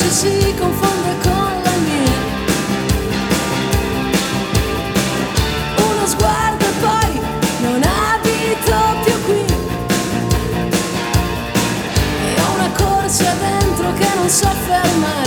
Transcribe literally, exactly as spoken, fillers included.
voce si confonde con la mia. Uno sguardo e poi non abito più qui, e ho una corsa dentro che non so fermare.